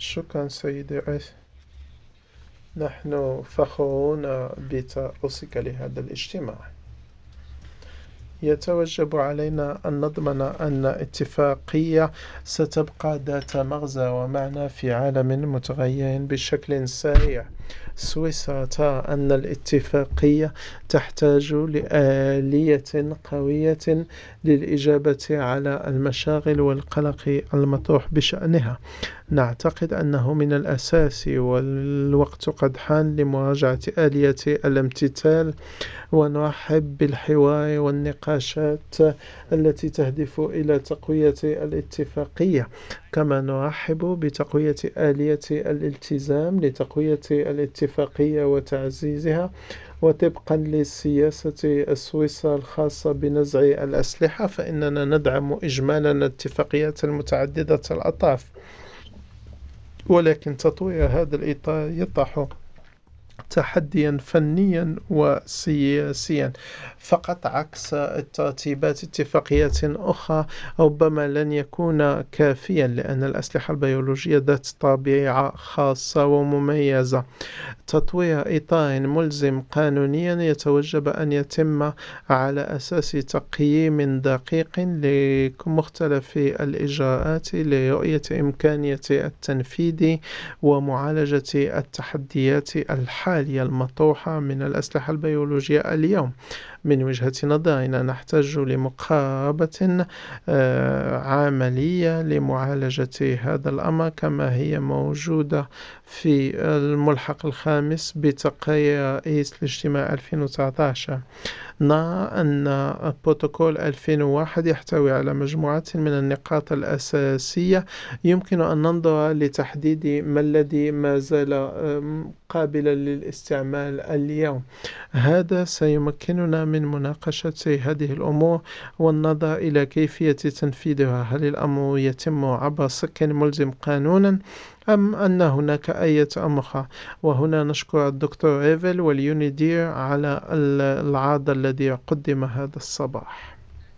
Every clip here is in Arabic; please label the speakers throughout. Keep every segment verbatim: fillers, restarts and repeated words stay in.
Speaker 1: شكرا سيدي ريث. نحن فخورون بترأسك لهذا الاجتماع. يتوجب علينا أن نضمن أن اتفاقية ستبقى ذات مغزى ومعنى في عالم متغير بشكل سريع. سويسرا ترى أن الاتفاقية تحتاج لآلية قوية للإجابة على المشاغل والقلق المطروح بشأنها. نعتقد أنه من الأساس والوقت قد حان لمراجعة آلية الامتثال، ونرحب بالحوار والنقاشات التي تهدف إلى تقوية الاتفاقية، كما نرحب بتقوية آلية الالتزام لتقوية الاتفاقية وتعزيزها. وطبقا للسياسة السويسرية الخاصة بنزع الأسلحة، فإننا ندعم إجمالا الاتفاقيات المتعددة الأطراف، ولكن تطوير هذا الإطار يطرح تحديا فنيا وسياسيا فقط، عكس ترتيبات اتفاقيات أخرى ربما لن يكون كافيا، لأن الأسلحة البيولوجية ذات طبيعة خاصة ومميزة. تطوير إطار ملزم قانونيا يتوجب أن يتم على أساس تقييم دقيق لمختلف الإجراءات لرؤية إمكانية التنفيذ ومعالجة التحديات الحالية المطروحة من الأسلحة البيولوجية اليوم. من وجهة نظرنا نحتاج لمقاربة عملية لمعالجة هذا الأمر، كما هي موجودة في الملحق الخامس بتقرير رئيس الاجتماع ألفين وتسعة عشر. نرى أن بروتوكول ألفين وواحد يحتوي على مجموعة من النقاط الأساسية يمكن أن ننظر لتحديد ما الذي ما زال قابلا للاستعمال اليوم. هذا سيمكننا من مناقشة هذه الأمور والنظر إلى كيفية تنفيذها. هل الأمر يتم عبر سك ملزم قانونا أم أن هناك أي أمر؟ وهنا نشكر الدكتور إيفل واليونيدير على العرض الذي قدم هذا الصباح.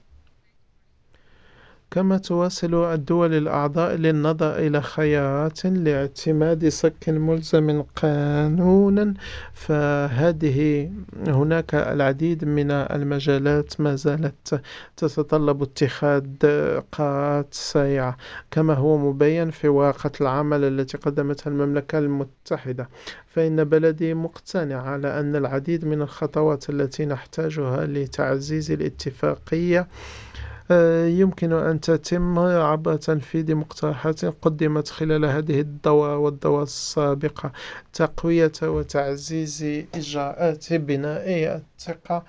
Speaker 1: كما تواصل الدول الأعضاء للنظر إلى خيارات لاعتماد صك ملزم قانونا، فهذه هناك العديد من المجالات ما زالت تتطلب اتخاذ قرارات سريعة، كما هو مبين في ورقة العمل التي قدمتها المملكة المتحدة. فإن بلدي مقتنع على أن العديد من الخطوات التي نحتاجها لتعزيز الاتفاقية يمكن أن تتم عبر تنفيذ مقترحات قدمت خلال هذه الدورة والدورة السابقة: تقوية وتعزيز إجراءات بناء الثقة،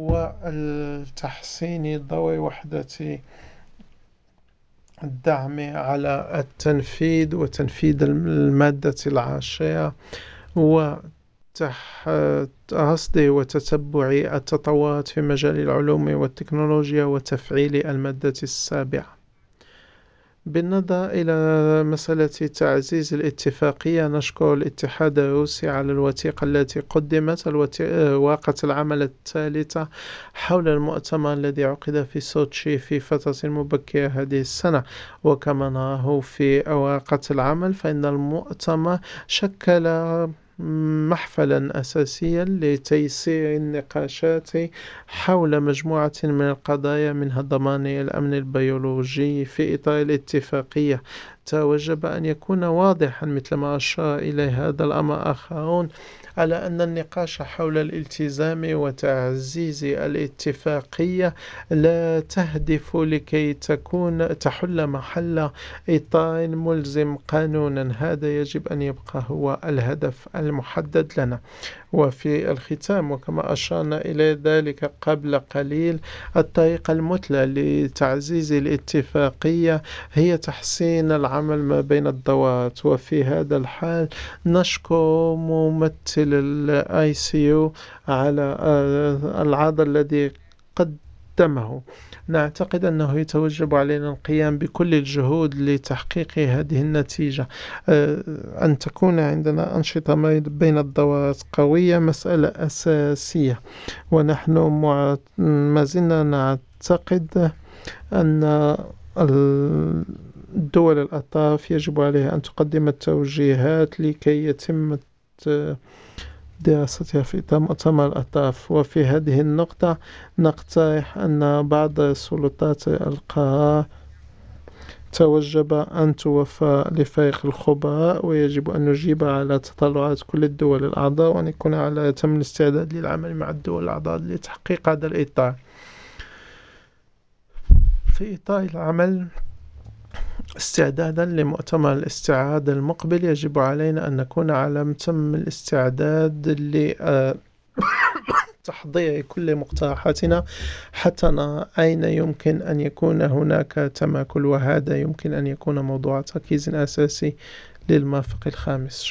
Speaker 1: والتحسين ضوء وحدة الدعم على التنفيذ وتنفيذ المادة العاشرة، و رصد وتتبع التطورات في مجال العلوم والتكنولوجيا وتفعيل المادة السابعة. بالنظر إلى مسألة تعزيز الاتفاقية، نشكر الاتحاد الروسي على الوثيقة التي قدمت ورقة العمل الثالثة حول المؤتمر الذي عقد في سوتشي في فترة مبكرة هذه السنة. وكما نراه في ورقة العمل، فإن المؤتمر شكل محفلا أساسيا لتيسير النقاشات حول مجموعة من القضايا، منها ضمان الأمن البيولوجي في إطار الاتفاقية. توجب أن يكون واضحا، مثل ما أشار إليه هذا الأمر آخرون، على أن النقاش حول الالتزام وتعزيز الاتفاقية لا تهدف لكي تكون تحل محل إطار ملزم قانونا. هذا يجب أن يبقى هو الهدف المحدد لنا. وفي الختام، وكما أشرنا إلى ذلك قبل قليل، الطريقة المثلى لتعزيز الاتفاقية هي تحسين العمل ما بين الدورات. وفي هذا الحال نشكر ممثل الاي سي يو على العرض الذي قدمه. نعتقد أنه يتوجب علينا القيام بكل الجهود لتحقيق هذه النتيجة. أن تكون عندنا أنشطة ما بين الدورات قوية مسألة أساسية، ونحن ما زلنا نعتقد أن دول الأطراف يجب عليها أن تقدم التوجيهات لكي يتم ت- دراستها في مؤتمر الأطراف. وفي هذه النقطة نقترح أن بعض سلطات القرار توجب أن توفى لفريق الخبراء، ويجب أن نجيب على تطلعات كل الدول الأعضاء، وأن يكون على تم الاستعداد للعمل مع الدول الأعضاء لتحقيق هذا الإطار. في إطار العمل استعدادا لمؤتمر الاستعادة المقبل، يجب علينا أن نكون على تم الاستعداد لتحضير كل مقترحاتنا حتى نرى أين يمكن أن يكون هناك تماكل، وهذا يمكن أن يكون موضوع تركيز أساسي للمرفق الخامس.